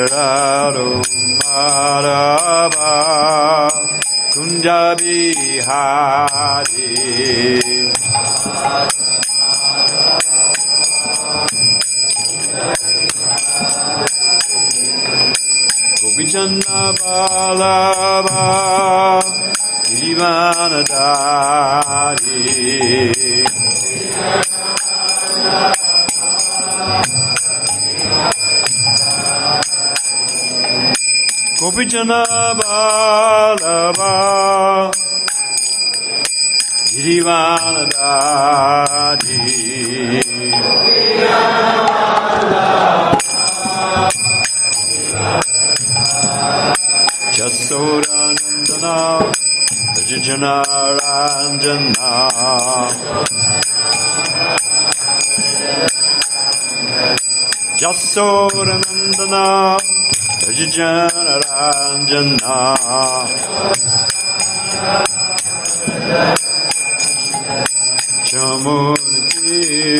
Raro Madhava Kunja Bihari Gopichanna Balava Girivanadari Gopichanna Balava Girivanadari Jasodanandana Vajjana Ranjana Jasodanandana Vajjana Ranjana Jamurti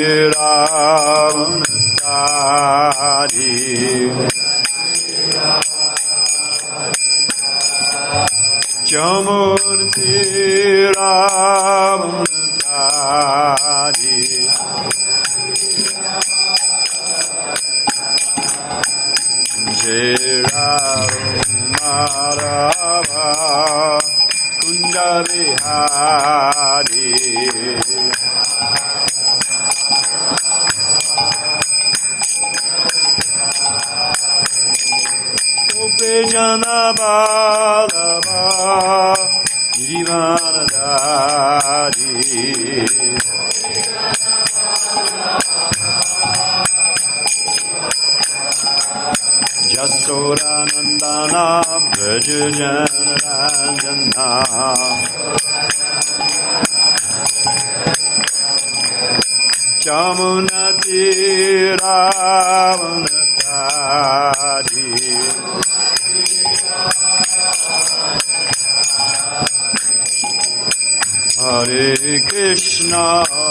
Ravanatari Jamurti Ravanatari Jirarumarava Kunda Vihari Gopijana Balava Girivanadari Jasodanandana Vajjana Ranjana Jamunati Ravanatari Hare Krishna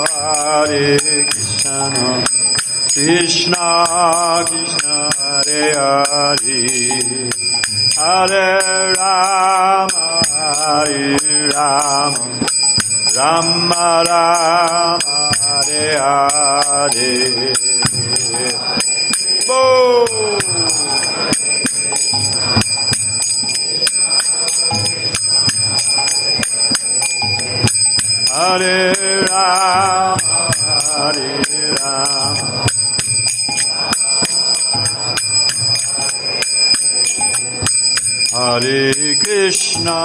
Krishna Krishna Hare Hare Hare Rama Hare Rama Rama Rama Hare Hare Boom! Hare Rama Hare Rama Hare Krishna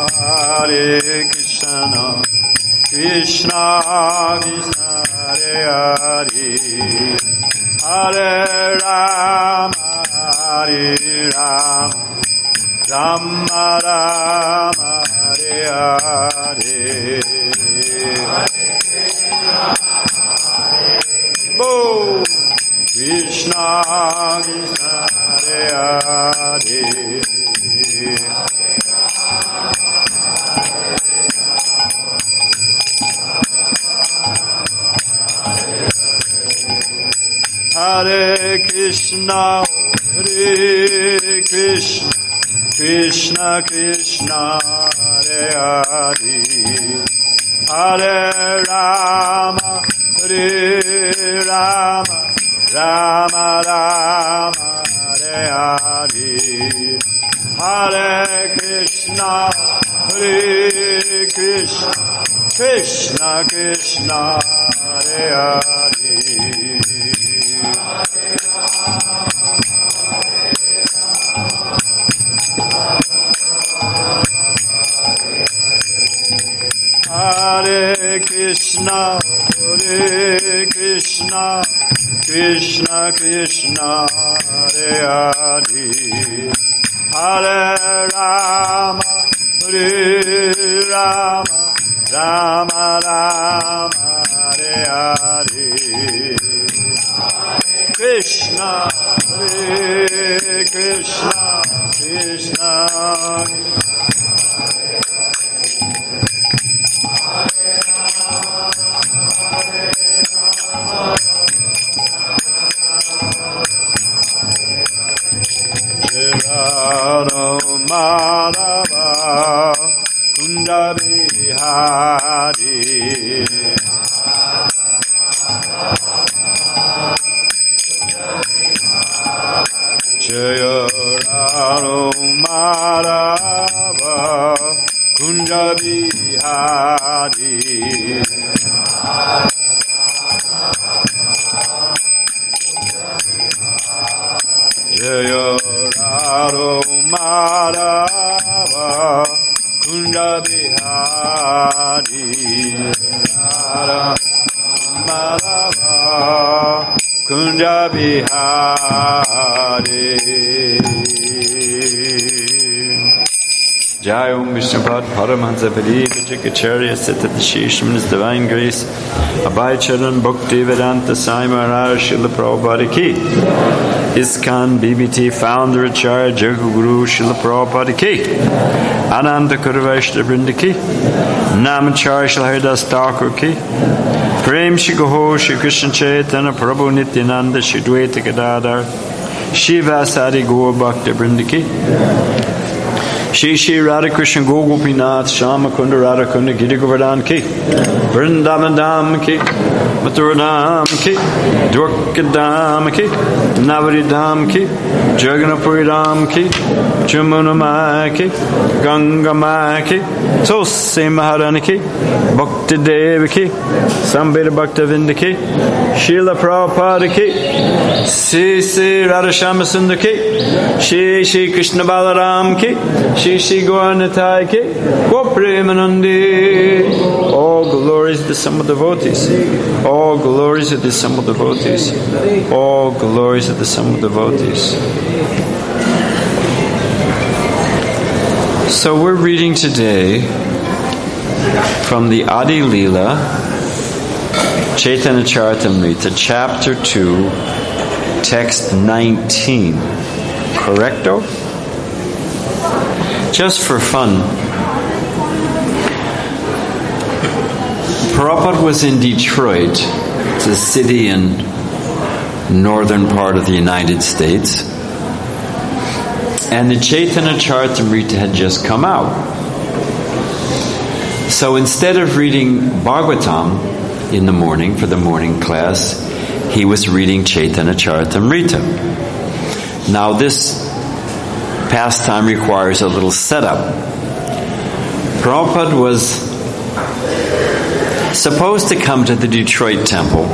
Krishna Krishna Hare Hare Hare Rama Hare Rama Rama Rama Hare Hare Boom! Krishna Krishna Hare Hare Hare Krishna Krishna Krishna Hare Hare Hare Rama Hare Rama Rama Rama Hare Hare Hare Krishna Krishna Krishna Hare Hare Hare Krishna Krishna Krishna Hare Hare Hare Rama Hare Rama Rama Rama Hare Hare Krishna Hare Krishna Krishna Raro Madhava Kunda Bihari Jaya Raro Madhava Kunda Bihari Jaya Raro Madhava Kunda Bihari Madhava Kunda Bihari Jai Om Vishnupad Paramahansa Parikacharya Siddhata Shishmanis Divine Grace Abhay Charan Bhakti Vedanta Sai Maharaj Srila Prabhupada Ki ISKCON BBT Founder Acharya Jagaguru Srila Prabhupada Ki Ananda Kurvaishta Vrinda Ki Namacharya Srila Haridas Thakur Ki Prem Shri Goho Shri Krishna Chaitanya Prabhu Nityananda Shri Dvaita Gadadhar Shiva Sadi Gaur Bhakta Vrinda Ki Shri Shri Radha Krishna Gopinath Shama Kunda Radha Kunda Giri Govardhan Ki Vrindavan Dham Ki Mathura Dham Ki Dwarka Dham Ki Navari Dham Ki Jagannathpuri Dham Ki Jamuna Mai Ki Ganga Mai Ki Tulsi Maharani Ki Bhakti Devi Ki Sambhita Bhakta Vinda Ki Srila Prabhupada Ki Sri Sri Radha Shama Sundar Ki Shri Shri Krishna Balaram Ki Shri Shri Gauranitai Ki Gopremanandi. All glories to the assembled devotees. All glories to the assembled devotees. All glories to the assembled devotees. So we're reading today from the Adi Leela, Chaitanya Charitamrita, chapter 2, text 19. Correcto? Just for fun, Prabhupada was in Detroit. It's a city in northern part of the United States. And the Chaitanya Charitamrita had just come out. So instead of reading Bhagavatam in the morning for the morning class, he was reading Chaitanya Charitamrita. Now this pastime requires a little setup. Prabhupada was supposed to come to the Detroit temple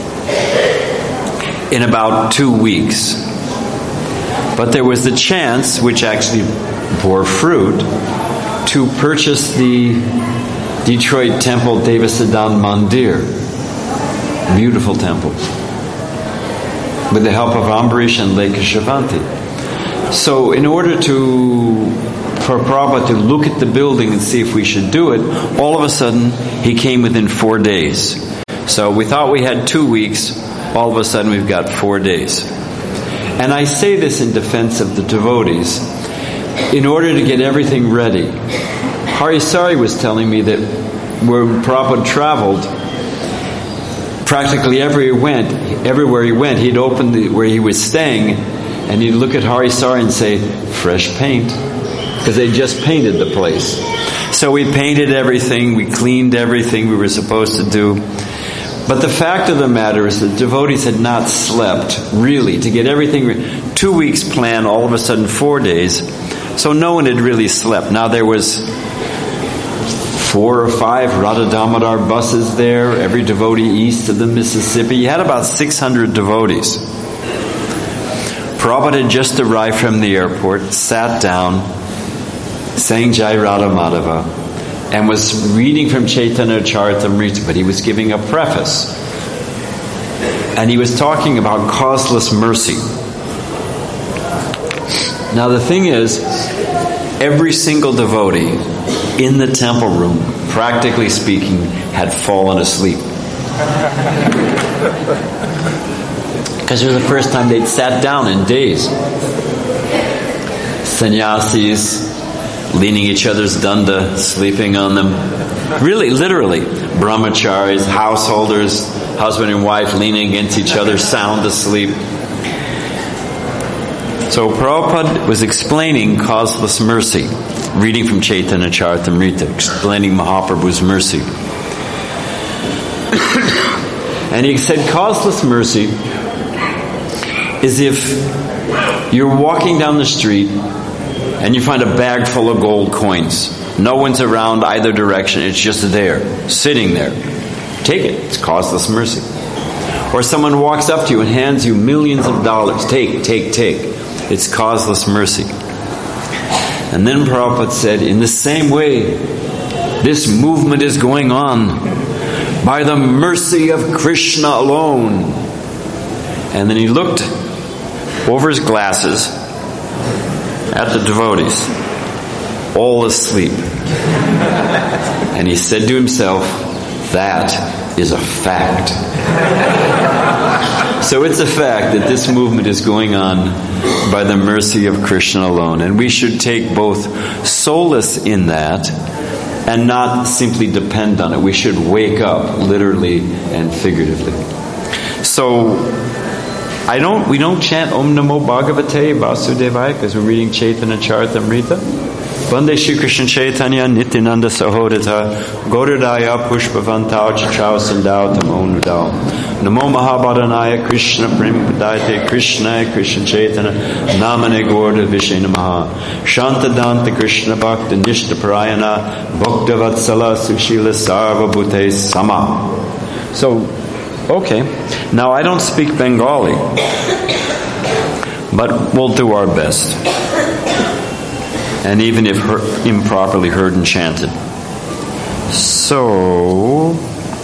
in about 2 weeks. But there was the chance, which actually bore fruit, to purchase the Detroit temple Devasiddhanta Mandir. Beautiful temple. With the help of Ambarish and Lekha Shavanti. So in order for Prabhupada to look at the building and see if we should do it, all of a sudden he came within 4 days. So we thought we had 2 weeks, all of a sudden we've got 4 days. And I say this in defense of the devotees. In order to get everything ready, Harisari was telling me that when Prabhupada traveled, practically everywhere he went, he'd open where he was staying, and he'd look at Harisari and say, fresh paint. Because they just painted the place. So we painted everything, we cleaned everything we were supposed to do. But the fact of the matter is that devotees had not slept, really, to get everything 2 weeks planned, all of a sudden 4 days. So no one had really slept. Now there was 4 or 5 Radha Damodar buses there, every devotee east of the Mississippi. You had about 600 devotees. Prabhupada had just arrived from the airport, sat down, sang Jai Radha Madhava, and was reading from Chaitanya Charitamrita, but he was giving a preface. And he was talking about causeless mercy. Now the thing is, every single devotee in the temple room, practically speaking, had fallen asleep. Because it was the first time they'd sat down in days. Sannyasis, leaning each other's danda, sleeping on them. Really, literally. Brahmacharis, householders, husband and wife leaning against each other, sound asleep. So Prabhupada was explaining causeless mercy, reading from Chaitanya Charitamrita, explaining Mahaprabhu's mercy. And he said causeless mercy is if you're walking down the street and you find a bag full of gold coins. No one's around either direction. It's just there, sitting there. Take it. It's causeless mercy. Or someone walks up to you and hands you millions of dollars. Take. It's causeless mercy. And then Prabhupada said, in the same way, this movement is going on by the mercy of Krishna alone. And then he looked over his glasses at the devotees, all asleep. And he said to himself, that is a fact. So it's a fact that this movement is going on by the mercy of Krishna alone. And we should take both solace in that and not simply depend on it. We should wake up literally and figuratively. So we don't chant Om Namo Bhagavate Vasudevaya because we're reading Chaitanya Charitamrita. Vande Shri Krishna Chaitanya Nityananda Sahodata Gaudadaya Pushpavantao Chachao Sandao Tamo Nudao Namo Mahabharanaya Krishna Prempadayate Krishna Krishna Chaitanya Namane Gaurda Vishay Namaha Shantadanta Krishna Bhakta Nishta Parayana Bhakta Vatsala Sushila Sarva Bhute Sama. So, okay. Now I don't speak Bengali, but we'll do our best. And even if improperly heard and chanted. So,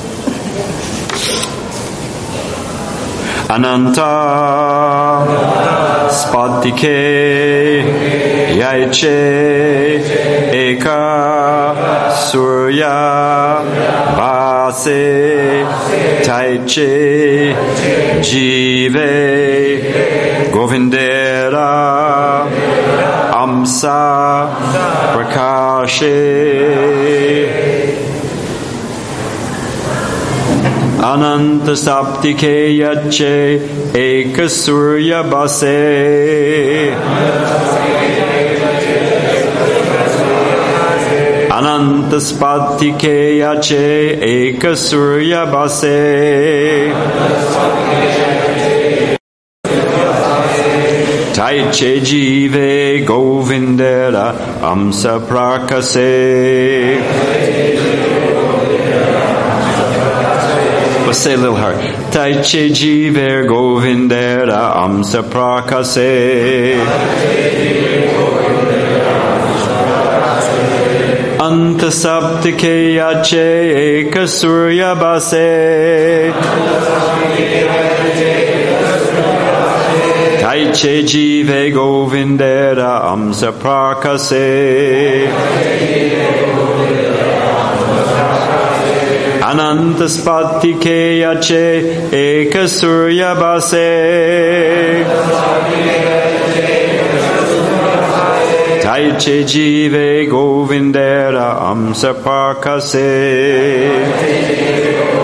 Ananta Spatike Yaiche Eka Surya Vase Taiche Jive Govindera Amsa Prakashe Ananta Saptike Yache Eka Surya Base Ananta Spatike Yache Eka Surya Base Taiche Jive Govindera Amsa Prakase. Let's say a little hard. Taiche Jive Govindera Amsa Prakase. Anta Saptike Yache Eka Surya Base Taiche Jive Govindera Amsa Prakase Ananta Spatike Yache Eka Surya Base Taiche Jive Govindera Amsa Prakase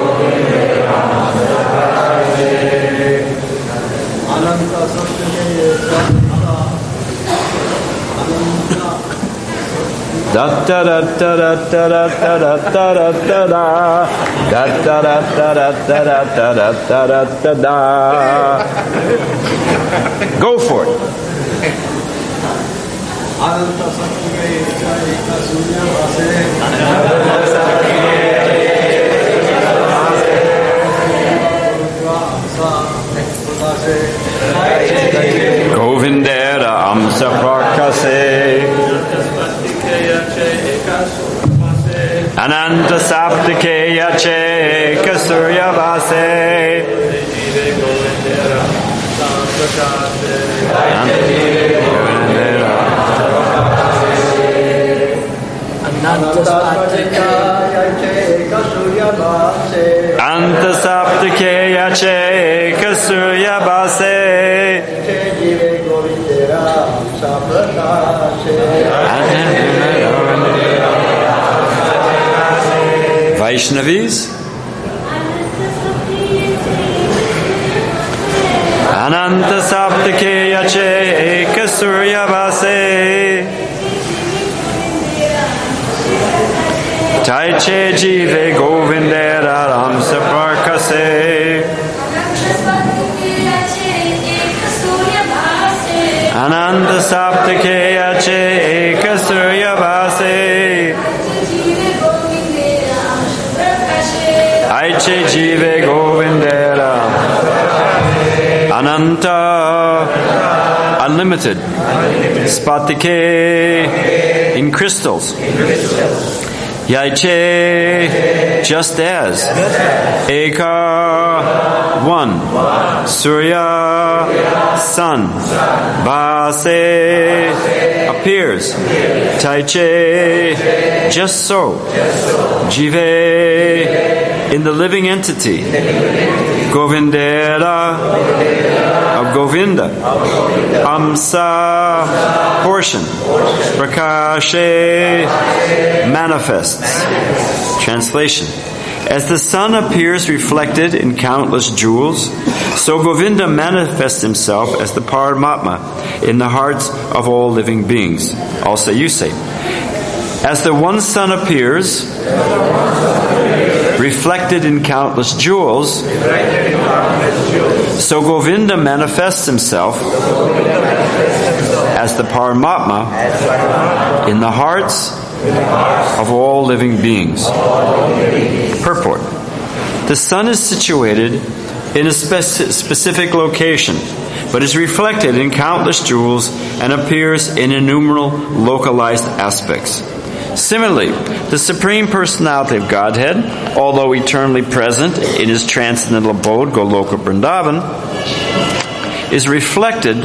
Da da da da da da da da da da da da da da da da da da da da. Go for it. Govindera Amsa Prakase Ananta Saptike Yache Eka Surya Vase Anta Saptike Yache Eka Surya Vase Vaishnavis Ananta Saptake Yache Eka Surya Vase Taiche Jive Govindera Ramsa Parkase Ananta Saptake Yache Eka Surya Vase Taiche Jive Govindera Ananta, unlimited. Spatike, in crystals. Yaiche, just as. Eka, one. Surya, sun. Base, appears. Taiche, just so. Jive, in the living entity. Govindera, of Govinda. Amsa, portion. Prakashe, manifests. Translation. As the sun appears reflected in countless jewels, so Govinda manifests himself as the Paramatma in the hearts of all living beings. Also you say. As the one sun appears, reflected in countless jewels, so Govinda manifests himself as the Paramatma in the hearts of all living beings. Purport. The sun is situated in a specific location, but is reflected in countless jewels and appears in innumerable localized aspects. Similarly, the Supreme Personality of Godhead, although eternally present in his transcendental abode, Goloka Vrindavan, is reflected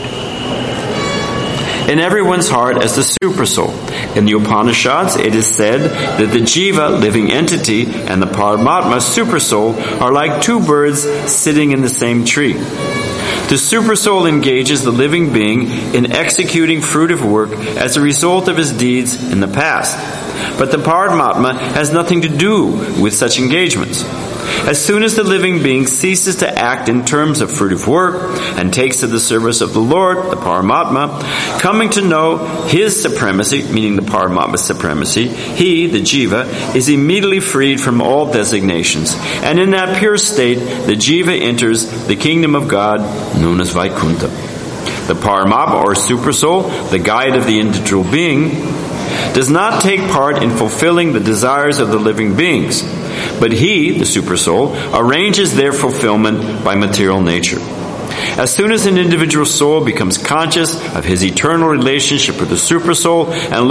in everyone's heart as the Supersoul. In the Upanishads, it is said that the Jiva, living entity, and the Paramatma, Supersoul, are like two birds sitting in the same tree. The Supersoul engages the living being in executing fruitive work as a result of his deeds in the past. But the Paramatma has nothing to do with such engagements. As soon as the living being ceases to act in terms of fruitive work and takes to the service of the Lord, the Paramatma, coming to know his supremacy, meaning the Paramatma's supremacy, he, the Jiva, is immediately freed from all designations. And in that pure state, the Jiva enters the kingdom of God, known as Vaikuntha. The Paramatma, or Supersoul, the guide of the individual being, does not take part in fulfilling the desires of the living beings, but he, the Supersoul, arranges their fulfillment by material nature. As soon as an individual soul becomes conscious of his eternal relationship with the Supersoul and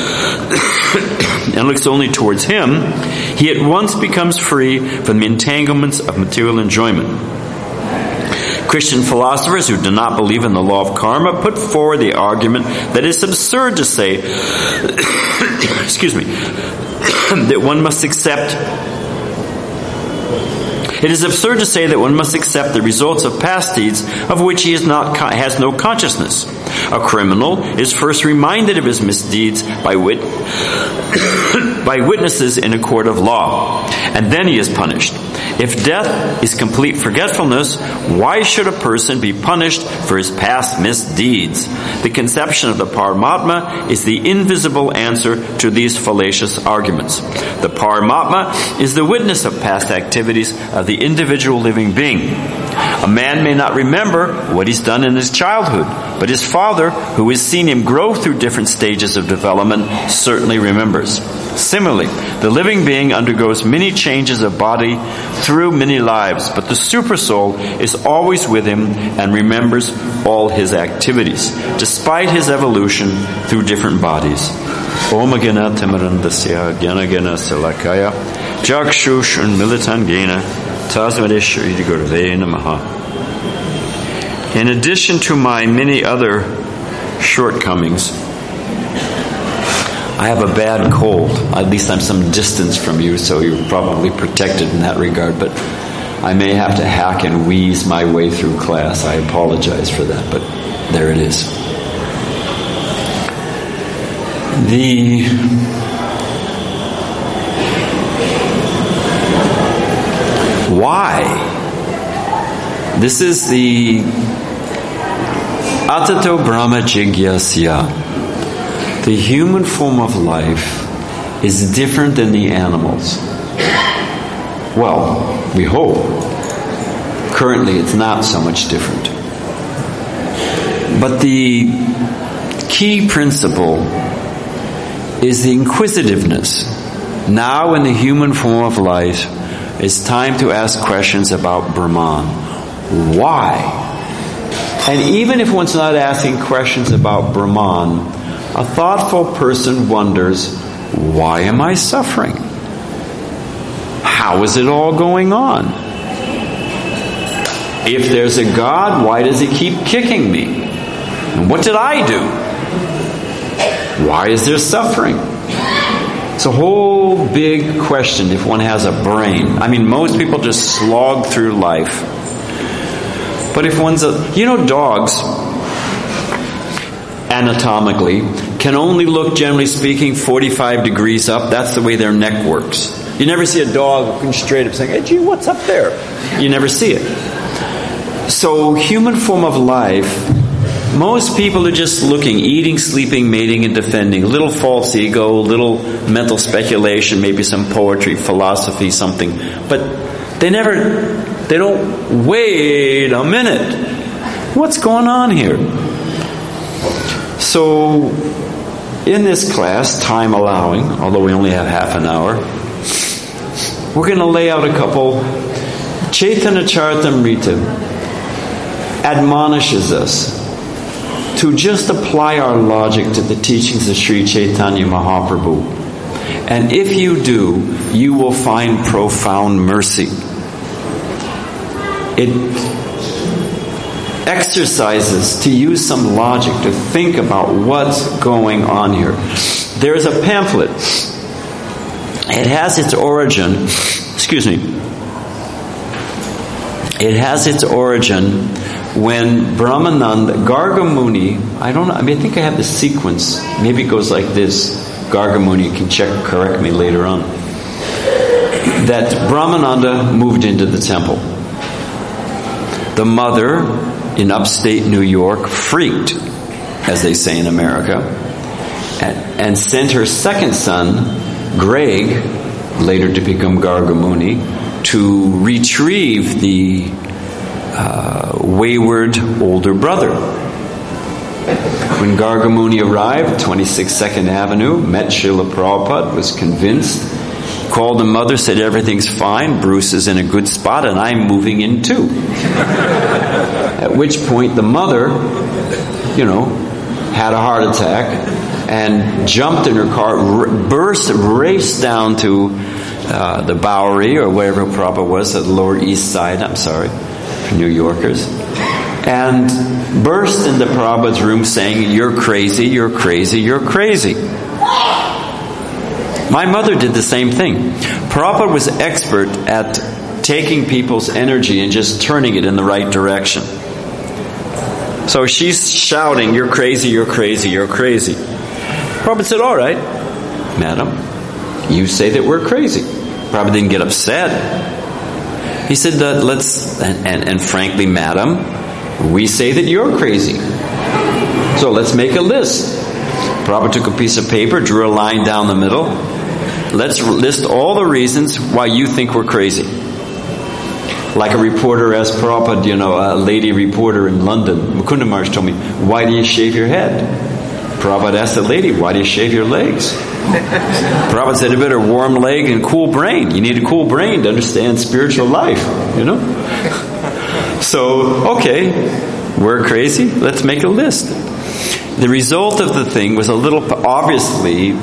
looks only towards him, he at once becomes free from the entanglements of material enjoyment. Christian philosophers who do not believe in the law of karma put forward the argument that it's absurd to say that one must accept the results of past deeds of which he has no consciousness. A criminal is first reminded of his misdeeds by witnesses in a court of law, and then he is punished. If death is complete forgetfulness, why should a person be punished for his past misdeeds? The conception of the Paramatma is the invisible answer to these fallacious arguments. The Paramatma is the witness of past activities of the individual living being. A man may not remember what he's done in his childhood, but his father, who has seen him grow through different stages of development, certainly remembers. Similarly, the living being undergoes many changes of body through many lives, but the Supersoul is always with him and remembers all his activities, despite his evolution through different bodies. Om Gena Timarandasya Gyana Gena Salakaya Jakshush Unmilitan Gena Tasmadeshri Gurve Namaha. In addition to my many other shortcomings, I have a bad cold. At least I'm some distance from you, so you're probably protected in that regard. But I may have to hack and wheeze my way through class. I apologize for that, but there it is. This is the Atato Brahma Jigyasya. The human form of life is different than the animals. Well, we hope. Currently, it's not so much different. But the key principle is the inquisitiveness. Now, in the human form of life, it's time to ask questions about Brahman. Why? And even if one's not asking questions about Brahman, a thoughtful person wonders, why am I suffering? How is it all going on? If there's a God, why does he keep kicking me? And what did I do? Why is there suffering? It's a whole big question if one has a brain. I mean, most people just slog through life. But if one's dogs, anatomically, can only look, generally speaking, 45 degrees up. That's the way their neck works. You never see a dog looking straight up saying, hey, gee, what's up there? You never see it. So, human form of life, most people are just looking, eating, sleeping, mating, and defending. A little false ego, a little mental speculation, maybe some poetry, philosophy, something. But they don't, wait a minute. What's going on here? So, in this class, time allowing, although we only have half an hour, we're going to lay out a couple. Chaitanya Charitamrita admonishes us to just apply our logic to the teachings of Sri Chaitanya Mahaprabhu. And if you do, you will find profound mercy. It exercises to use some logic to think about what's going on here. There's a pamphlet. It has its origin, it has its origin when Brahmananda, Garga Muni, I think I have the sequence. Maybe it goes like this. Garga Muni, you can correct me later on. That Brahmananda moved into the temple. The mother in upstate New York freaked, as they say in America, and sent her second son, Greg, later to become Garga Muni, to retrieve the wayward older brother. When Garga Muni arrived, 26 2nd Avenue, met Srila Prabhupada, was convinced, called the mother, said everything's fine, Bruce is in a good spot, and I'm moving in too. At which point the mother, had a heart attack and jumped in her car, raced down to the Bowery or wherever Prabhupada was, at the Lower East Side, for New Yorkers, and burst into Prabhupada's room saying, you're crazy, you're crazy, you're crazy. My mother did the same thing. Prabhupada was expert at taking people's energy and just turning it in the right direction. So she's shouting, you're crazy, you're crazy, you're crazy. Prabhupada said, all right, madam, you say that we're crazy. Prabhupada didn't get upset. He said that and frankly, madam, we say that you're crazy. So let's make a list. Prabhupada took a piece of paper, drew a line down the middle. Let's list all the reasons why you think we're crazy. Like a reporter asked Prabhupada, a lady reporter in London, Mukunda Maharaj told me, why do you shave your head? Prabhupada asked the lady, why do you shave your legs? Prabhupada said, a better warm leg and cool brain. You need a cool brain to understand spiritual life, So, okay, we're crazy. Let's make a list. The result of the thing was a little, obviously,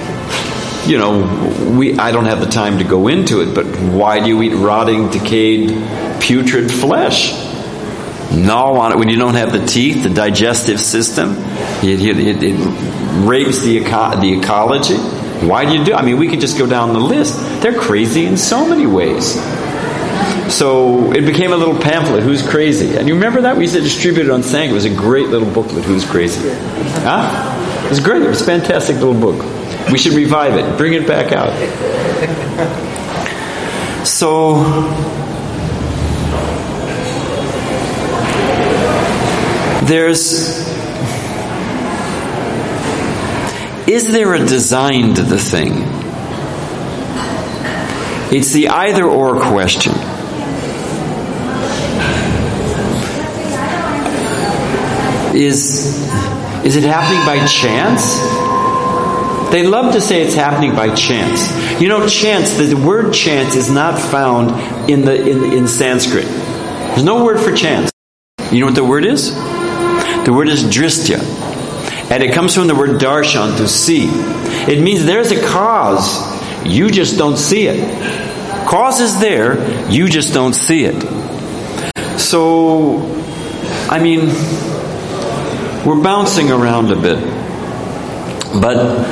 I don't have the time to go into it, but why do you eat rotting, decayed, putrid flesh? No, when you don't have the teeth, the digestive system, it rapes the ecology. Why do you do? We could just go down the list. They're crazy in so many ways. So it became a little pamphlet, Who's Crazy? And you remember that? We used to distribute it on Sangha. It was a great little booklet, Who's Crazy? Huh? It was great. It was a fantastic little book. We should revive it. Bring it back out. So, Is there a design to the thing? It's the either or question. Is it happening by chance? They love to say it's happening by chance. You know, chance, the word chance is not found in Sanskrit. There's no word for chance. You know what the word is? The word is dristya. And it comes from the word darshan, to see. It means there's a cause, you just don't see it. Cause is there, you just don't see it. So, I mean, we're bouncing around a bit. But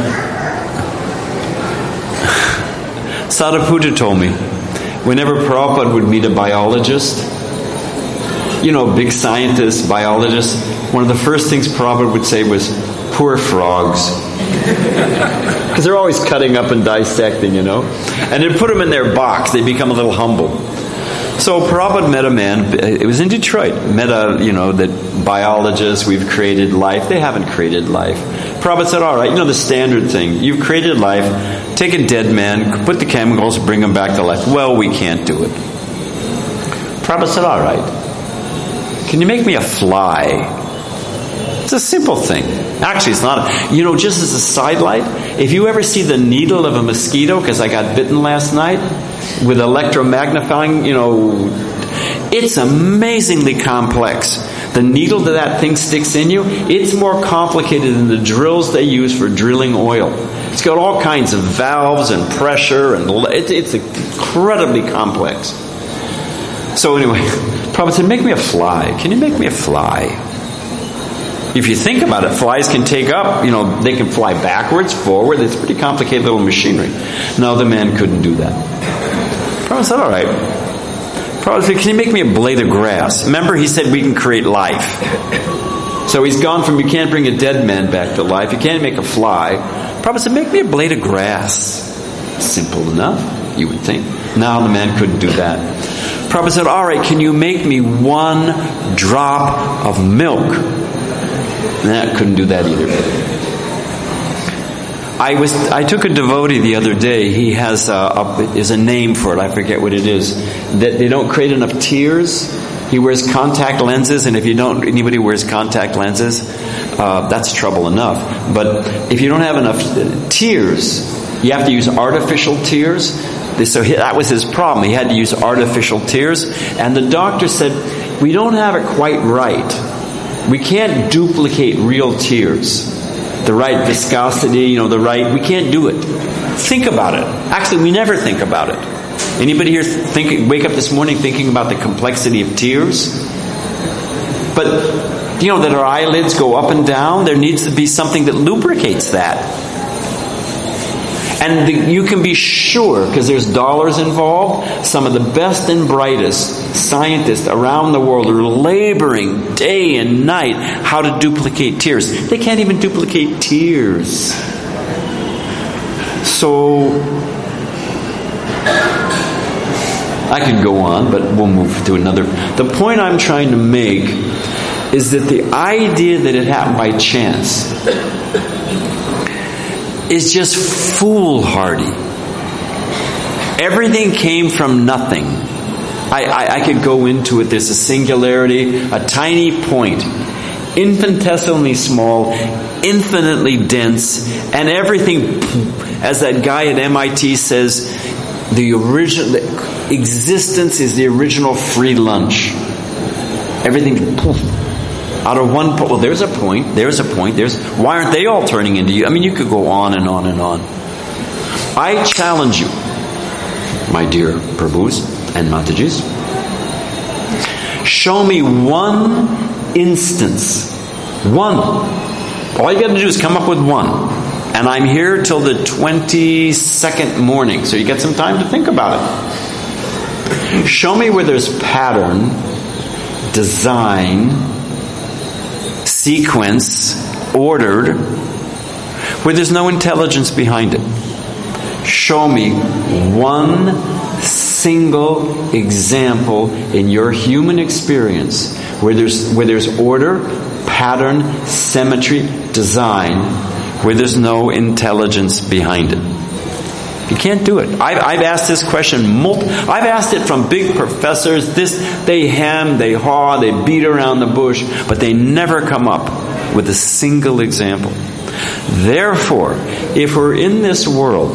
Sadhaputta told me, whenever Prabhupada would meet a biologist, you know, big scientist, biologist, one of the first things Prabhupada would say was, poor frogs. Because they're always cutting up and dissecting, you know. And they'd put them in their box, they become a little humble. So Prabhupada met a man, it was in Detroit, met that biologists, we've created life. They haven't created life. Prabhupada said, all right, you know the standard thing, you've created life, take a dead man, put the chemicals, bring him back to life. Well, we can't do it. Prabhupada said, all right, can you make me a fly? It's a simple thing. Actually, it's not. Just as a sidelight, if you ever see the needle of a mosquito, because I got bitten last night, with electromagnifying, it's amazingly complex. The needle that thing sticks in you, it's more complicated than the drills they use for drilling oil. It's got all kinds of valves and pressure, and it's incredibly complex. So anyway, Prabhupada said, make me a fly. Can you make me a fly? If you think about it, flies can take up, they can fly backwards, forward. It's pretty complicated little machinery. No, the man couldn't do that. Prabhupada said, all right. Prabhupada said, can you make me a blade of grass? Remember, he said we can create life. So he's gone from, you can't bring a dead man back to life. You can't make a fly. Prabhupada said, make me a blade of grass. Simple enough, you would think. No, the man couldn't do that. Prabhupada said, all right, can you make me one drop of milk? That couldn't do that either. I took a devotee the other day. He has is a name for it. I forget what it is. That they don't create enough tears. He wears contact lenses, and if anybody wears contact lenses, that's trouble enough. But if you don't have enough tears, you have to use artificial tears. So that was his problem. He had to use artificial tears, and the doctor said, we don't have it quite right. We can't duplicate real tears. The right viscosity, we can't do it. Think about it. Actually, we never think about it. Anybody here wake up this morning thinking about the complexity of tears? But, that our eyelids go up and down, there needs to be something that lubricates that. And you can be sure, because there's dollars involved, some of the best and brightest scientists around the world are laboring day and night how to duplicate tears. They can't even duplicate tears. So, I could go on, but we'll move to another. The point I'm trying to make is that the idea that it happened by chance is just foolhardy. Everything came from nothing. I could go into it. There's a singularity, a tiny point, infinitesimally small, infinitely dense, and everything, as that guy at MIT says, the existence is the original free lunch. Everything, poof. Out of one point, well, there's a point, why aren't they all turning into you? I mean, you could go on and on and on. I challenge you, my dear Prabhus and Matajis, show me one instance, one. All you got to do is come up with one. And I'm here till the 22nd morning, so you get some time to think about it. Show me where there's pattern, design, sequence, ordered, where there's no intelligence behind it. Show me one single example in your human experience where there's order, pattern, symmetry, design, where there's no intelligence behind it. You can't do it. I've asked this question. I've asked it from big professors. They hem, they haw, they beat around the bush, but they never come up with a single example. Therefore, if we're in this world,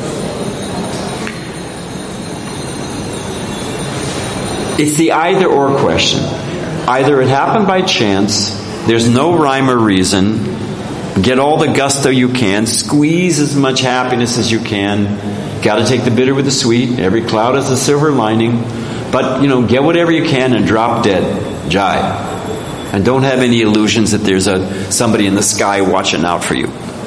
it's the either-or question. Either it happened by chance, there's no rhyme or reason, get all the gusto you can, squeeze as much happiness as you can, got to take the bitter with the sweet, every cloud has a silver lining, but, get whatever you can and drop dead. Jive. And don't have any illusions that there's somebody in the sky watching out for you.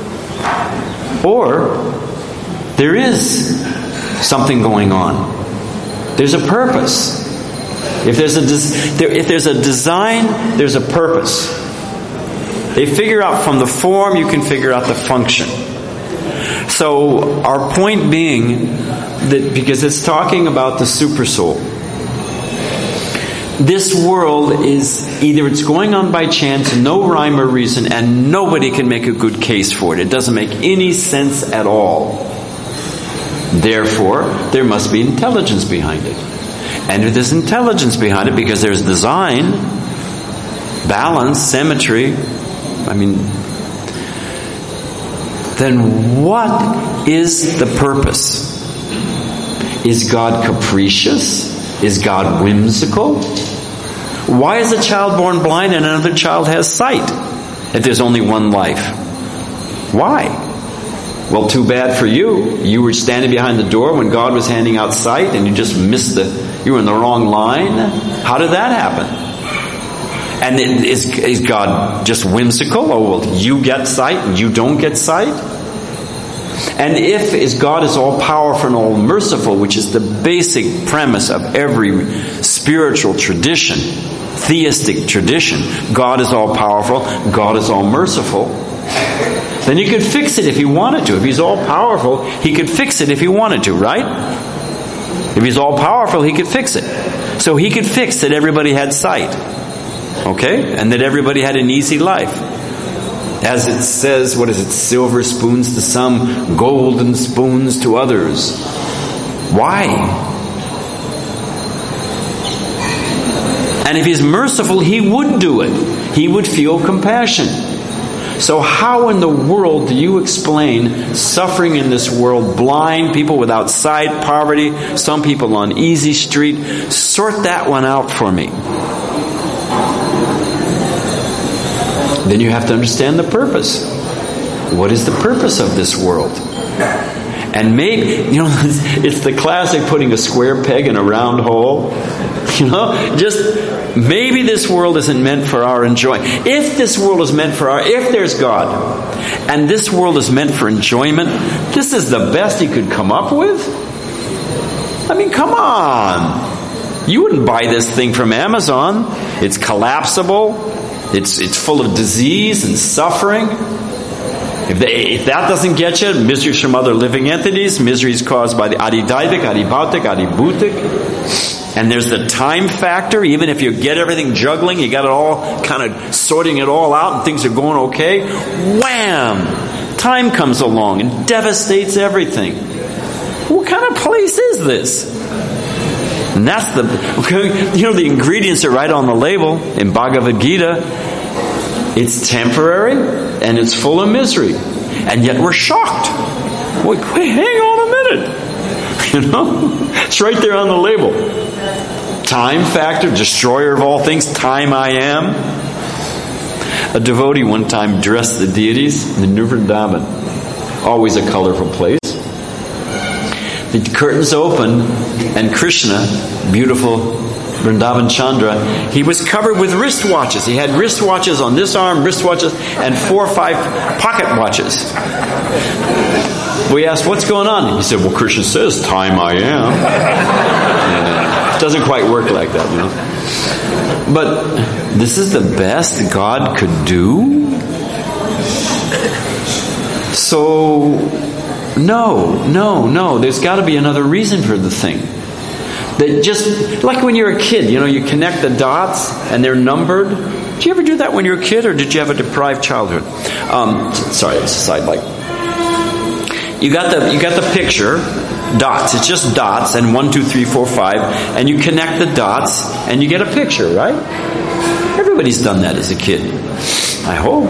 Or, there is something going on. There's a purpose. If there's a design, there's a purpose. They figure out from the form, you can figure out the function. So our point being that because it's talking about the supersoul, this world is either it's going on by chance, no rhyme or reason, and nobody can make a good case for it. It doesn't make any sense at all. Therefore, there must be intelligence behind it. And if there's intelligence behind it, because there's design, balance, symmetry, then what is the purpose? Is God capricious? Is God whimsical? Why is a child born blind and another child has sight if there's only one life? Why? Well, too bad for you. You were standing behind the door when God was handing out sight and you just missed you were in the wrong line. How did that happen? And is God just whimsical? Oh, well, you get sight and you don't get sight? And if God is all powerful and all merciful, which is the basic premise of every spiritual tradition, theistic tradition, God is all powerful, God is all merciful, then He could fix it if He wanted to. If He's all powerful, He could fix it if He wanted to, right? If He's all powerful, He could fix it. So He could fix that everybody had sight. Okay? And that everybody had an easy life. As it says, silver spoons to some, golden spoons to others. Why? And if He's merciful, He would do it. He would feel compassion. So how in the world do you explain suffering in this world, blind, people without sight, poverty, some people on easy street? Sort that one out for me. Then you have to understand the purpose. What is the purpose of this world? And maybe, it's the classic putting a square peg in a round hole. Just maybe this world isn't meant for our enjoyment. If this world is meant for if there's God, and this world is meant for enjoyment, this is the best He could come up with? Come on. You wouldn't buy this thing from Amazon. It's collapsible. It's full of disease and suffering. If that doesn't get you, miseries from other living entities, miseries caused by the adidaitic, adibautic, adibhutic. And there's the time factor. Even if you get everything juggling, you got it all kind of sorting it all out and things are going okay. Wham! Time comes along and devastates everything. What kind of place is this? And that's the ingredients are right on the label in Bhagavad Gita. It's temporary and it's full of misery. And yet we're shocked. Wait, hang on a minute. It's right there on the label. Time factor, destroyer of all things, time I am. A devotee one time dressed the deities in New Vrindavan. Always a colorful place. The curtains open, and Krishna, beautiful Vrindavan Chandra, he was covered with wristwatches. He had wristwatches on this arm, wristwatches, and 4 or 5 pocket watches. We asked, what's going on? He said, well, Krishna says, time I am. It doesn't quite work like that, But this is the best God could do? So, no. There's got to be another reason for the thing. That just, like when you're a kid, you connect the dots and they're numbered. Did you ever do that when you were a kid, or did you have a deprived childhood? Sorry, it's a sidelight. You got the picture, dots. It's just dots, and 1, 2, 3, 4, 5, and you connect the dots, and you get a picture, right? Everybody's done that as a kid. I hope.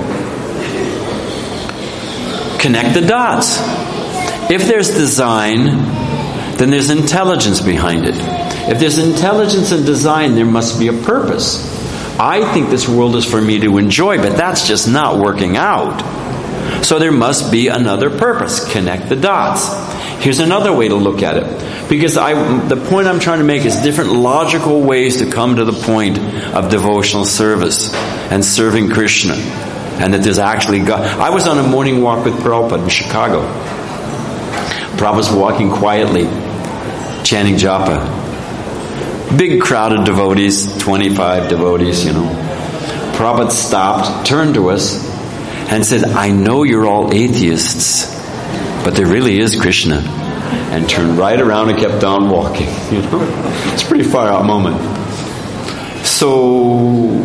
Connect the dots. If there's design, then there's intelligence behind it. If there's intelligence and design, there must be a purpose. I think this world is for me to enjoy, but that's just not working out. So there must be another purpose. Connect the dots. Here's another way to look at it. Because the point I'm trying to make is different logical ways to come to the point of devotional service and serving Krishna. And that there's actually God. I was on a morning walk with Prabhupada in Chicago. Prabhupada's walking quietly, chanting japa. Big crowd of devotees, 25 devotees, Prabhupada stopped, turned to us, and said, I know you're all atheists, but there really is Krishna. And turned right around and kept on walking. It's a pretty far out moment. So,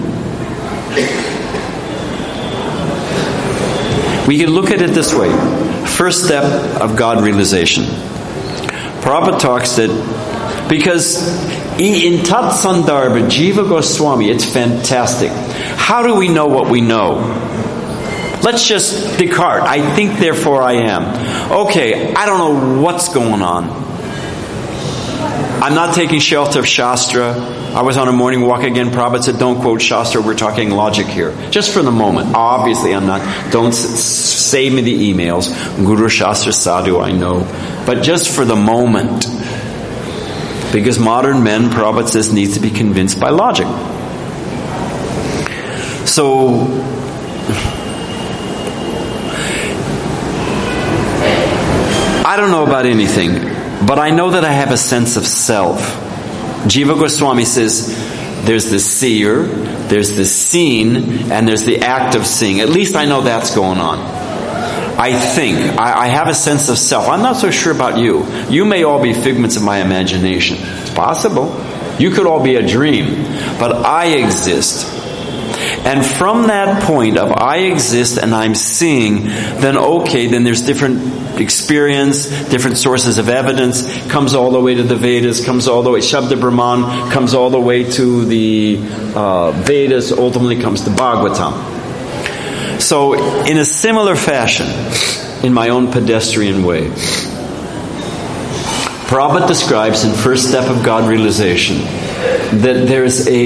we can look at it this way. First step of God realization. Prabhupada talks that, because in Tat Sandarbha, Jiva Goswami, it's fantastic. How do we know what we know? Let's just Descartes. I think, therefore I am. Okay, I don't know what's going on. I'm not taking shelter of Shastra. I was on a morning walk again. Prabhupada said, don't quote Shastra. We're talking logic here. Just for the moment. Obviously, I'm not. Don't save me the emails. Guru Shastra Sadhu, I know. But just for the moment. Because modern men, Prabhupada says, need to be convinced by logic. So, I don't know about anything, but I know that I have a sense of self. Jiva Goswami says, there's the seer, there's the seen, and there's the act of seeing. At least I know that's going on. I think. I have a sense of self. I'm not so sure about you. You may all be figments of my imagination. It's possible. You could all be a dream. But I exist. And from that point of I exist and I'm seeing, then there's different experience, different sources of evidence, comes all the way to the Vedas, comes all the way, Shabda Brahman, comes all the way to the Vedas, ultimately comes to Bhagavatam. So, in a similar fashion, in my own pedestrian way, Prabhupada describes in First Step of God Realization that there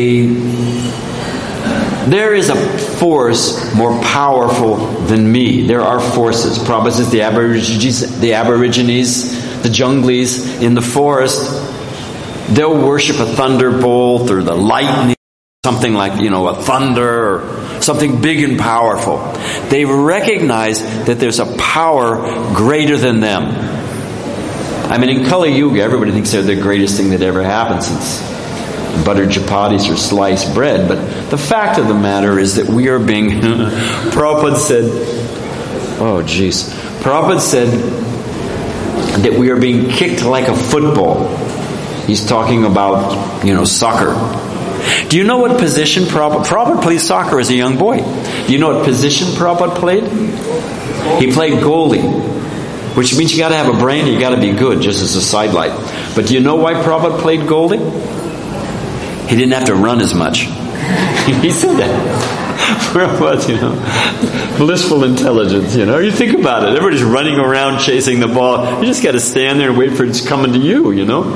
is a force more powerful than me. There are forces. Prabhupada says the Aborigines, the Junglis in the forest, they'll worship a thunderbolt or the lightning, something like, a thunder or something big and powerful. They recognize that there's a power greater than them. I mean, in Kali Yuga, everybody thinks they're the greatest thing that ever happened since buttered chapatis or sliced bread. But the fact of the matter is that we are being... Prabhupada said... Prabhupada said that we are being kicked like a football. He's talking about, soccer. Do you know what position Prabhupada played soccer as a young boy? Do you know what position Prabhupada played? He played goalie. Which means you got to have a brain, you got to be good, just as a sidelight. But do you know why Prabhupada played goalie? He didn't have to run as much. He said that. Prabhupada, blissful intelligence, You think about it. Everybody's running around chasing the ball. You just got to stand there and wait for it to come to you,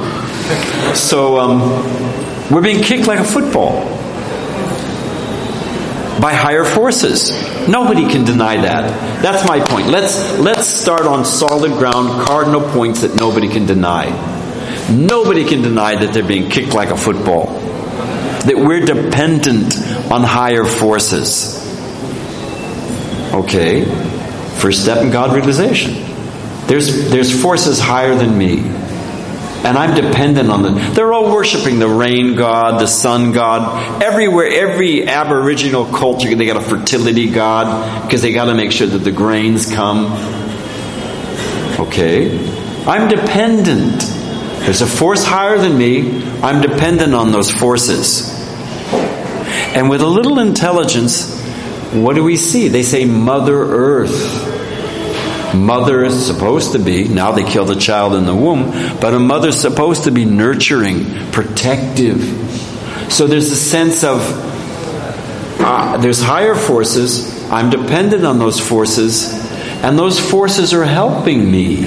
So, we're being kicked like a football by higher forces. Nobody can deny that. That's my point. Let's start on solid ground, cardinal points that nobody can deny. Nobody can deny that they're being kicked like a football. That we're dependent on higher forces. Okay. First step in God realization. There's forces higher than me. And I'm dependent on them. They're all worshiping the rain god, the sun god. Everywhere, every Aboriginal culture, they got a fertility god because they got to make sure that the grains come. Okay. I'm dependent There's a force higher than me. I'm dependent on those forces. And with a little intelligence, what do we see? They say Mother Earth. Mother is supposed to be, now they kill the child in the womb, but a mother is supposed to be nurturing, protective. So there's a sense of, there's higher forces, I'm dependent on those forces, and those forces are helping me.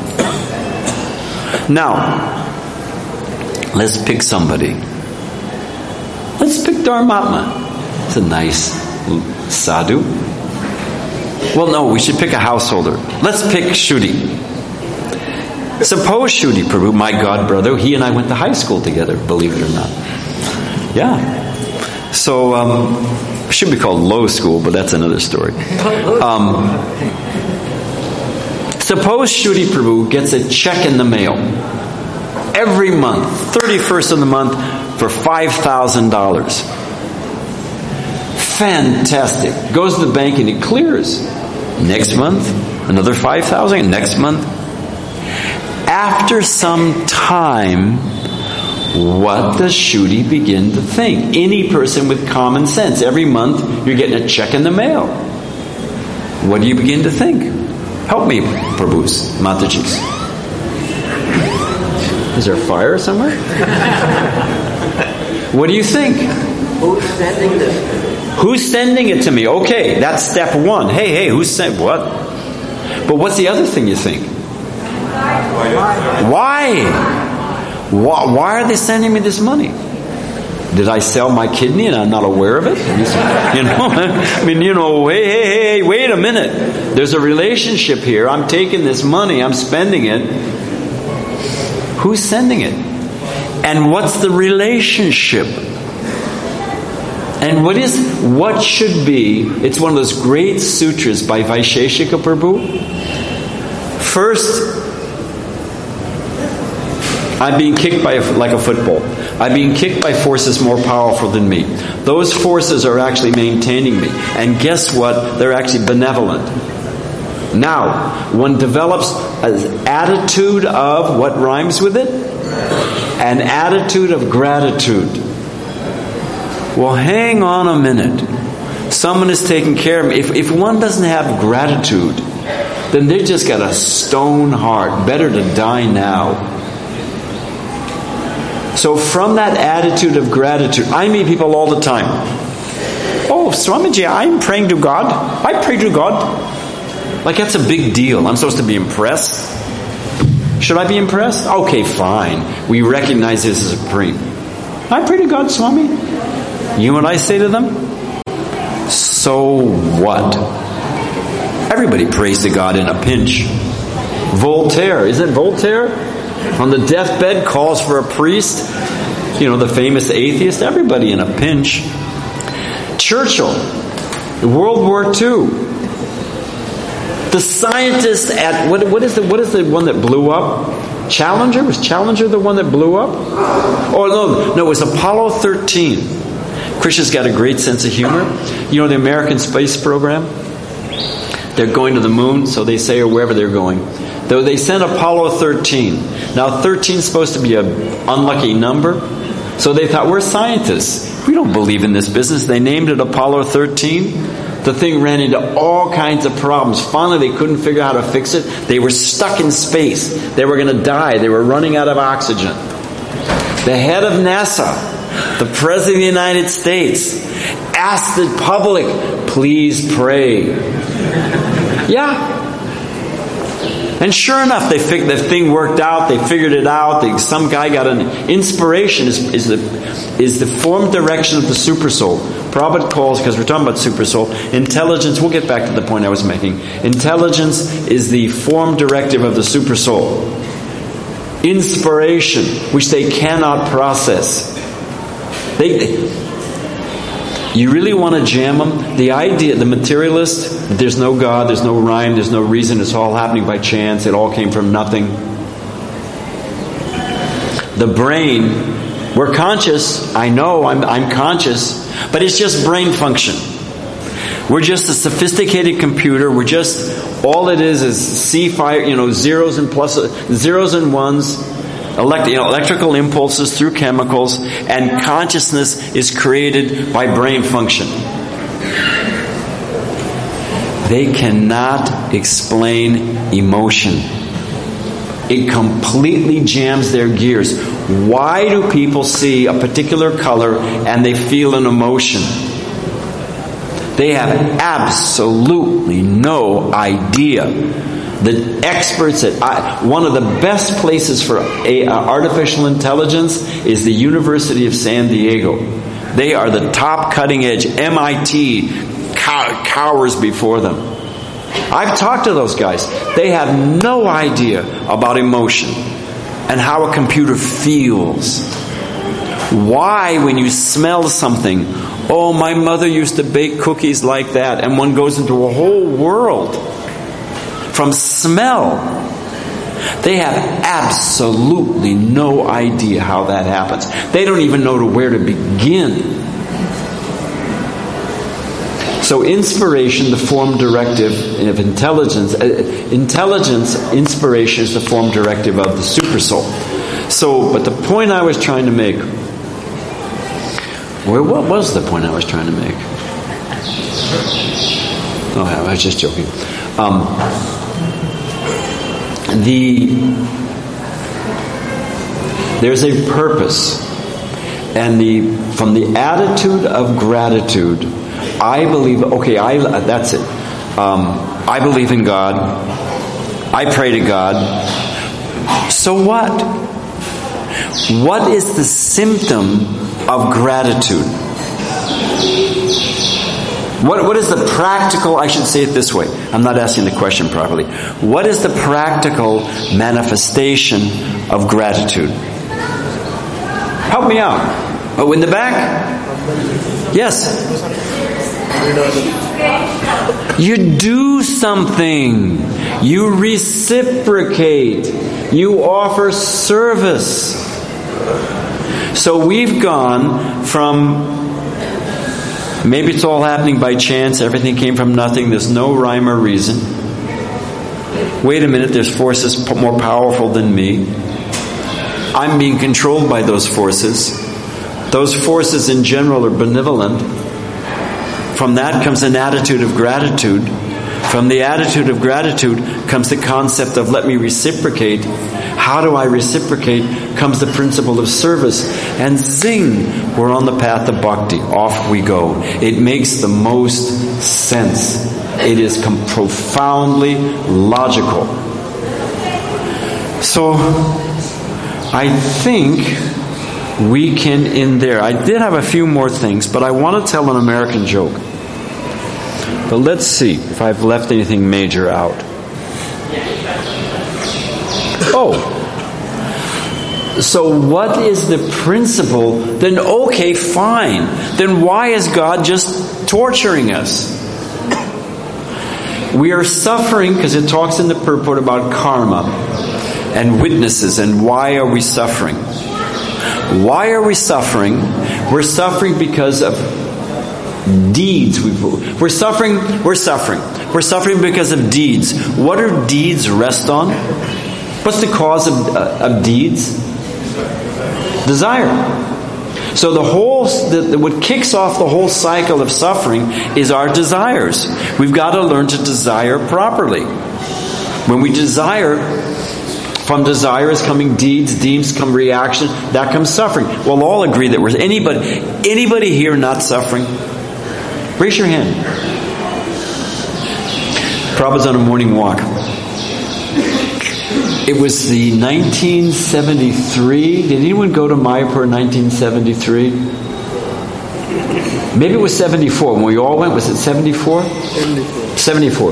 Now, let's pick somebody. Let's pick Dharmatma. It's a nice sadhu. Well, no, we should pick a householder. Let's pick Shuddhi. Suppose Shuddhi Prabhu, my god brother, he and I went to high school together, believe it or not. Yeah. So, should be called low school, but that's another story. Suppose Shuddhi Prabhu gets a check in the mail every month, 31st of the month, for $5,000. Fantastic. Goes to the bank and it clears. Next month, another $5,000. Next month. After some time, what does Shuddhi begin to think? Any person with common sense. Every month, you're getting a check in the mail. What do you begin to think? Help me, Prabhus, Matajis. Is there a fire somewhere? What do you think? Who's sending this? Who's sending it to me? Okay, that's step one. Hey, who's sent what? But what's the other thing you think? Why? Why are they sending me this money? Did I sell my kidney and I'm not aware of it? Hey, wait a minute. There's a relationship here. I'm taking this money, I'm spending it. Who's sending it? And what's the relationship? And what should be, it's one of those great sutras by Vaisheshika Prabhu. First, I'm being kicked like a football. I'm being kicked by forces more powerful than me. Those forces are actually maintaining me. And guess what? They're actually benevolent. Now, one develops an attitude of, what rhymes with it? An attitude of gratitude. Well, hang on a minute. Someone is taking care of me. If one doesn't have gratitude, then they just got a stone heart. Better to die now. So from that attitude of gratitude, I meet people all the time. Oh, Swamiji, I'm praying to God. I pray to God. Like that's a big deal. I'm supposed to be impressed. Should I be impressed? Okay, fine. We recognize this as supreme. I pray to God, Swami. You know what I say to them? So what? Everybody prays to God in a pinch. Voltaire, isn't Voltaire? On the deathbed calls for a priest. You know, the famous atheist. Everybody in a pinch. Churchill, World War II. The scientist at what is the one that blew up? Challenger? Was Challenger the one that blew up? Oh no, it was Apollo 13. Krishna's got a great sense of humor. You know the American space program? They're going to the moon, so they say, or wherever they're going. Though they sent Apollo 13. Now 13 is supposed to be an unlucky number. So they thought, we're scientists. We don't believe in this business. They named it Apollo 13. The thing ran into all kinds of problems. Finally, they couldn't figure out how to fix it. They were stuck in space. They were going to die. They were running out of oxygen. The head of NASA, the President of the United States, asked the public, please pray. Yeah. And sure enough, the thing worked out. They figured it out. Some guy got an inspiration. Is the form direction of the super soul. Prabhupada calls, because we're talking about super soul, intelligence. We'll get back to the point I was making. Intelligence is the form directive of the super soul. Inspiration, which they cannot process. You really want to jam them? The idea, the materialist, there's no God, there's no rhyme, there's no reason, it's all happening by chance, it all came from nothing. The brain, we're conscious, I know, I'm conscious, but it's just brain function. We're just a sophisticated computer, we're just, all it is C fire, zeros and ones, electrical impulses through chemicals, and consciousness is created by brain function. They cannot explain emotion. It completely jams their gears. Why do people see a particular color and they feel an emotion? They have absolutely no idea. The experts one of the best places for artificial intelligence is the University of San Diego. They are the top cutting edge. MIT cowers before them. I've talked to those guys. They have no idea about emotion and how a computer feels. Why, when you smell something, oh, my mother used to bake cookies like that, and one goes into a whole world from smell. They have absolutely no idea how that happens. They don't even know where to begin. So inspiration, the form directive of intelligence, inspiration is the form directive of the supersoul. So, but the point I was trying to make, what was the point I was trying to make? Oh, I was just joking. There's a purpose, and from the attitude of gratitude, I believe. Okay, that's it. I believe in God. I pray to God. So what? What is the symptom of gratitude? What is the practical, I should say it this way. I'm not asking the question properly. What is the practical manifestation of gratitude? Help me out. Oh, in the back? Yes. You do something. You reciprocate. You offer service. So we've gone from, maybe it's all happening by chance, everything came from nothing, there's no rhyme or reason. Wait a minute, there's forces more powerful than me. I'm being controlled by those forces. Those forces in general are benevolent. From that comes an attitude of gratitude. From the attitude of gratitude comes the concept of let me reciprocate. How do I reciprocate? Comes the principle of service. And zing, we're on the path of bhakti. Off we go. It makes the most sense. It is profoundly logical. So, I think we can end there. I did have a few more things, but I want to tell an American joke. But let's see if I've left anything major out. Oh. So what is the principle? Then okay, fine. Then why is God just torturing us? We are suffering because it talks in the purport about karma and witnesses, and why are we suffering? Why are we suffering? We're suffering because of deeds. We're suffering because of deeds. What do deeds rest on? What's the cause of deeds? Desire. So what kicks off the whole cycle of suffering is our desires. We've got to learn to desire properly. When we desire, from desire is coming deeds come reaction, that comes suffering. We'll all agree that we're anybody here not suffering? Raise your hand. Prabhupada's on a morning walk. It was the 1973. Did anyone go to Mayapur in 1973? Maybe it was 74. When we all went, was it 74? 74.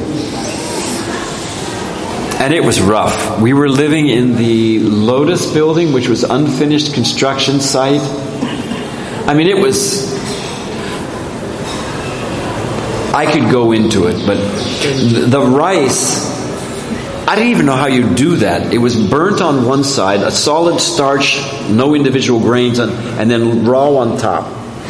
And it was rough. We were living in the Lotus building, which was unfinished construction site. I mean, it was... I could go into it, but the rice, I didn't even know how you do that. It was burnt on one side, a solid starch, no individual grains, and then raw on top.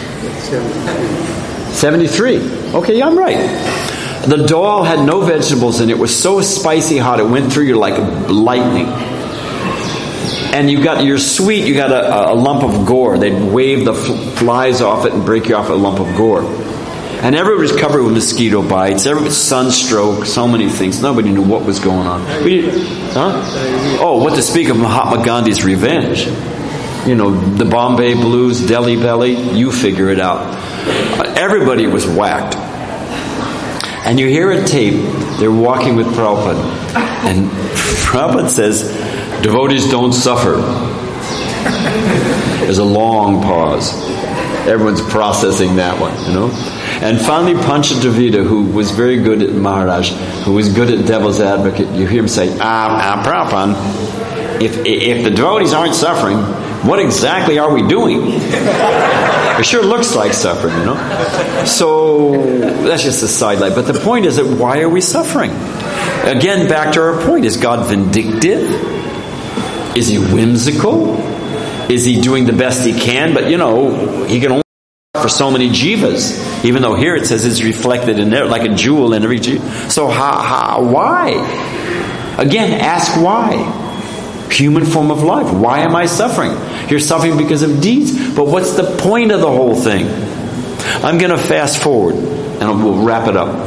73. Okay, I'm right. The dal had no vegetables in it. It was so spicy hot, it went through you like lightning. and you're sweet, you got a lump of gore. They'd wave the flies off it and break you off a lump of gore. And everybody's covered with mosquito bites, sunstroke, so many things. Nobody knew what was going on. What to speak of Mahatma Gandhi's revenge. The Bombay Blues, Delhi Belly, you figure it out. Everybody was whacked. And you hear a tape, they're walking with Prabhupada. And Prabhupada says, devotees don't suffer. There's a long pause. Everyone's processing that one, And finally, Panchadravida, who was very good at Maharaj, who was good at devil's advocate, you hear him say, Prabhupada, if the devotees aren't suffering, what exactly are we doing? It sure looks like suffering, So, that's just a sidelight. But the point is that why are we suffering? Again, back to our point. Is God vindictive? Is he whimsical? Is he doing the best he can? But, he can only for so many jivas. Even though here it says it's reflected in there like a jewel in every jiva. So why? Again, ask why. Human form of life. Why am I suffering? You're suffering because of deeds. But what's the point of the whole thing? I'm going to fast forward and we'll wrap it up.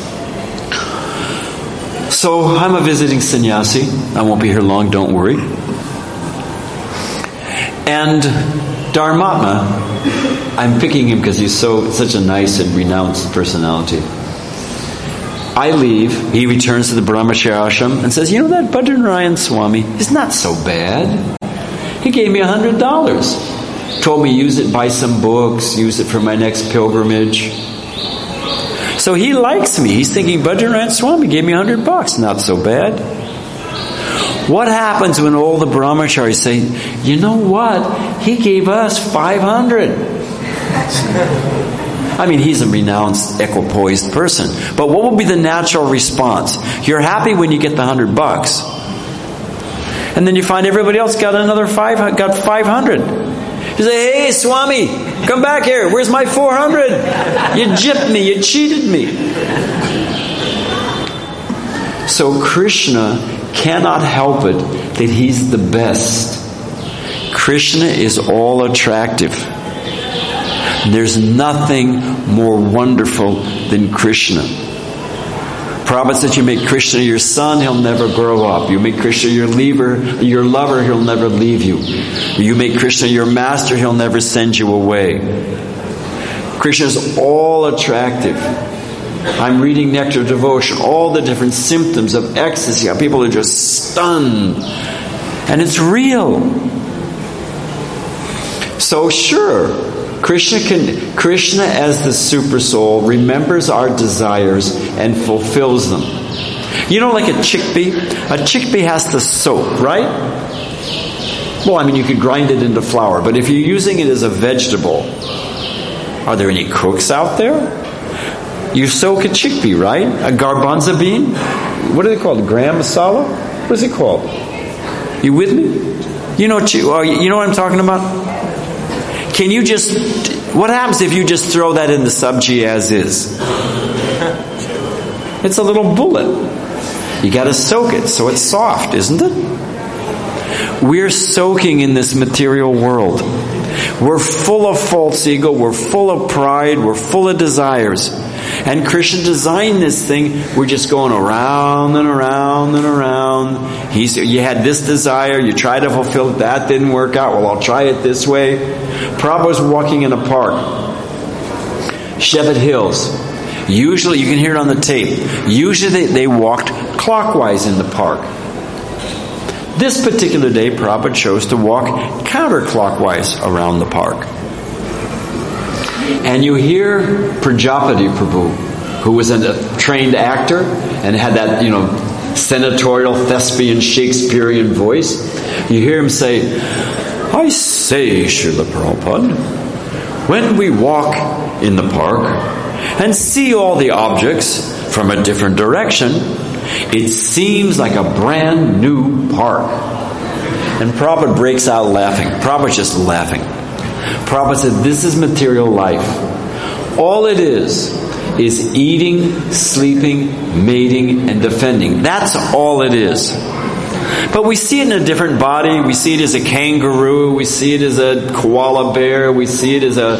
So I'm a visiting sannyasi. I won't be here long, don't worry. And Dharmatma, I'm picking him because he's such a nice and renounced personality. I leave. He returns to the Brahmacharya ashram and says, that Bhadranarayan Swami is not so bad. He gave me $100. Told me use it, buy some books, use it for my next pilgrimage. So he likes me. He's thinking Bhadranarayan Swami gave me $100. Not so bad. What happens when all the brahmacharis say, you know what? He gave us 500. I mean, he's a renounced, equipoised person. But what will be the natural response? You're happy when you get the $100. And then you find everybody else got another 500. You say, hey, Swami, come back here. Where's my 400? You gypped me. You cheated me. So Krishna cannot help it that he's the best. Krishna is all attractive. There's nothing more wonderful than Krishna. Prabhupada said, you make Krishna your son, he'll never grow up. You make Krishna your lover, he'll never leave you. You make Krishna your master, he'll never send you away. Krishna is all attractive. I'm reading Nectar of Devotion, all the different symptoms of ecstasy, how people are just stunned. And it's real. So sure, Krishna as the super soul remembers our desires and fulfills them. Like a chickpea? A chickpea has to soak, right? Well, you could grind it into flour, but if you're using it as a vegetable, are there any cooks out there? You soak a chickpea, right? A garbanzo bean? What are they called? Gram masala? What is it called? You with me? You know what I'm talking about? What happens if you just throw that in the sabji as is? It's a little bullet. You got to soak it so it's soft, isn't it? We're soaking in this material world. We're full of false ego. We're full of pride. We're full of desires. And Krishna designed this thing. We're just going around and around and around. You had this desire. You tried to fulfill it. That didn't work out. Well, I'll try it this way. Prabhupada was walking in a park. Shevet Hills. Usually, you can hear it on the tape. Usually they walked clockwise in the park. This particular day, Prabhupada chose to walk counterclockwise around the park. And you hear Prajapati Prabhu, who was a trained actor and had that, senatorial, thespian, Shakespearean voice. You hear him say, I say, Srila Prabhupada, when we walk in the park and see all the objects from a different direction, it seems like a brand new park. And Prabhupada breaks out laughing. Prabhupada's just laughing. Prabhupada said, this is material life. All it is eating, sleeping, mating, and defending. That's all it is. But we see it in a different body. We see it as a kangaroo. We see it as a koala bear. We see it as a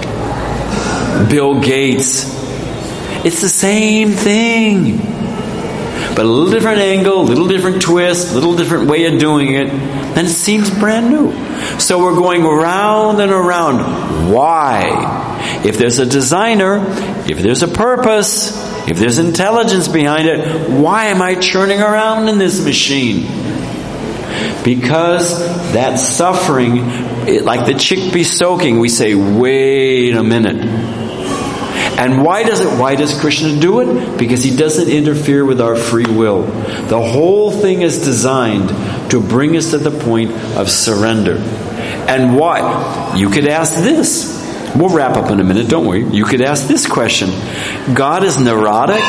Bill Gates. It's the same thing. But a little different angle, a little different twist, a little different way of doing it. And it seems brand new. So we're going around and around. Why? If there's a designer, if there's a purpose, if there's intelligence behind it, why am I churning around in this machine? Because that suffering, like the chickpea soaking, we say, wait a minute. And why does Krishna do it? Because he doesn't interfere with our free will. The whole thing is designed to bring us to the point of surrender. And why? You could ask this. We'll wrap up in a minute, don't we? You could ask this question. God is neurotic?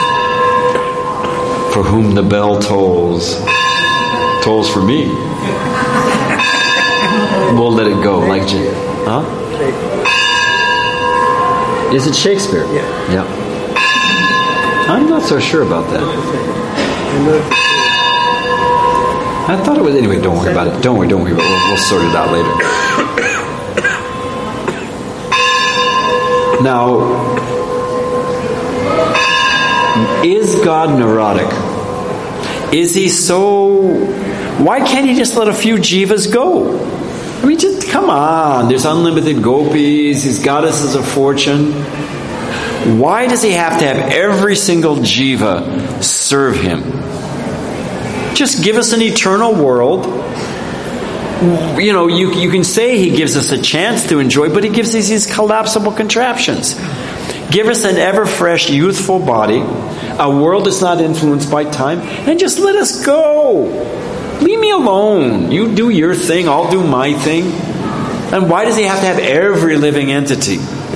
For whom the bell tolls. Tolls for me. We'll let it go. Like, huh? Is it Shakespeare? Yeah. I'm not so sure about that. I thought it was... Anyway, don't worry about it. Don't worry about it. We'll sort it out later. Now, is God neurotic? Is he so... Why can't he just let a few jivas go? I mean, just come on. There's unlimited gopis. He's got us as a fortune. Why does he have to have every single jiva serve him? Just give us an eternal world. You know, you can say he gives us a chance to enjoy, but he gives us these collapsible contraptions. Give us an ever-fresh, youthful body, a world that's not influenced by time, and just let us go. Leave me alone. You do your thing, I'll do my thing. And why does he have to have every living entity?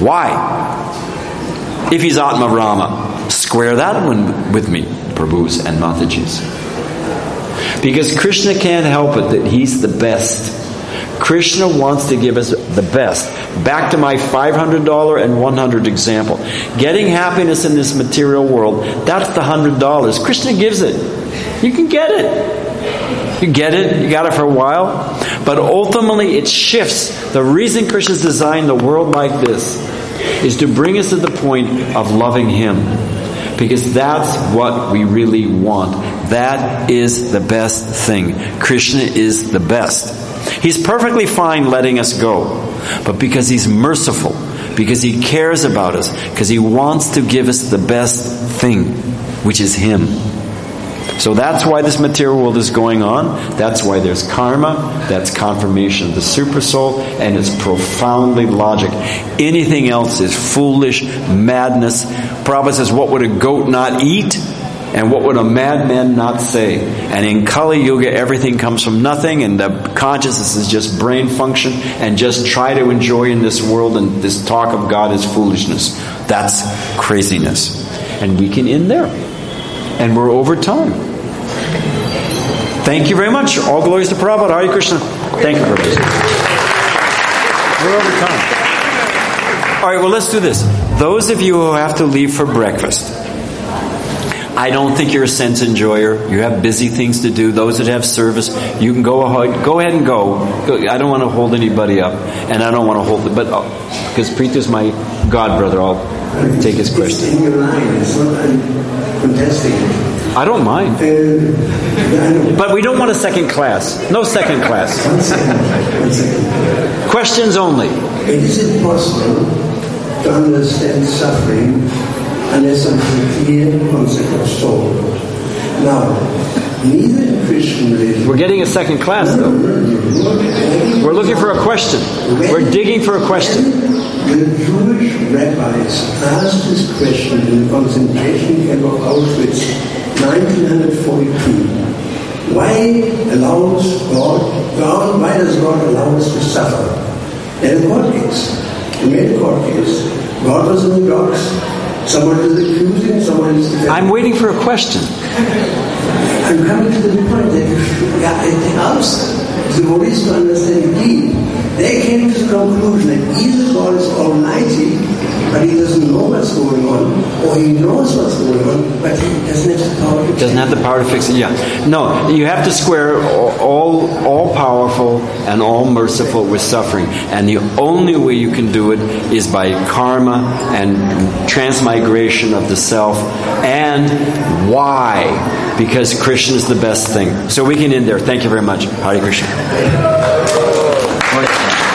Why? If he's Atma Rama, square that one with me, Prabhus and Matajis. Because Krishna can't help it that he's the best. Krishna wants to give us the best. Back to my $500 and $100 example. Getting happiness in this material world, that's the $100. Krishna gives it. You can get it. You get it, you got it for a while. But ultimately it shifts. The reason Krishna's designed the world like this is to bring us to the point of loving him. Because that's what we really want. That is the best thing. Krishna is the best. He's perfectly fine letting us go. But because he's merciful, because he cares about us, because he wants to give us the best thing, which is him. So that's why this material world is going on. That's why there's karma. That's confirmation of the super soul. And it's profoundly logic. Anything else is foolish madness. Prabhupada says, what would a goat not eat? And what would a madman not say? And in Kali Yuga, everything comes from nothing. And the consciousness is just brain function. And just try to enjoy in this world. And this talk of God is foolishness. That's craziness. And we can end there. And we're over time. Thank you very much. All glories to Prabhupada. Hare Krishna. Thank you, Prabhupada. We're over time. All right, well, let's do this. Those of you who have to leave for breakfast, I don't think you're a sense enjoyer. You have busy things to do. Those that have service, you can go ahead and go. I don't want to hold anybody up. And I don't want to hold it. But because Preetha's my god brother, I'll take his question. It's in your line. It's not contesting. I don't mind. But we don't want a second class. No second class. One second. Questions only. Is it possible to understand suffering unless some clear concept of soul? Now, neither in Christian religion... We're getting a second class, though. We're looking for a question. We're digging for a question. The Jewish rabbis asked this question in the concentration camp of Auschwitz, 1942. Why does God allow us to suffer? They had a court case. They made a court case. God was in the docks. Someone is accusing, someone is defending. I'm waiting for a question. I'm coming to the point that you should answer. the Buddhists to understand deep, they came to the conclusion that either God is almighty, but he doesn't know what's going on, or he knows what's going on, but he doesn't have the power to Doesn't have the power to fix it. Yeah. No, you have to square all powerful and all merciful with suffering. And the only way you can do it is by karma and transmigration of the self. And why? Because Krishna is the best thing. So we can end there. Thank you very much. Hare Krishna.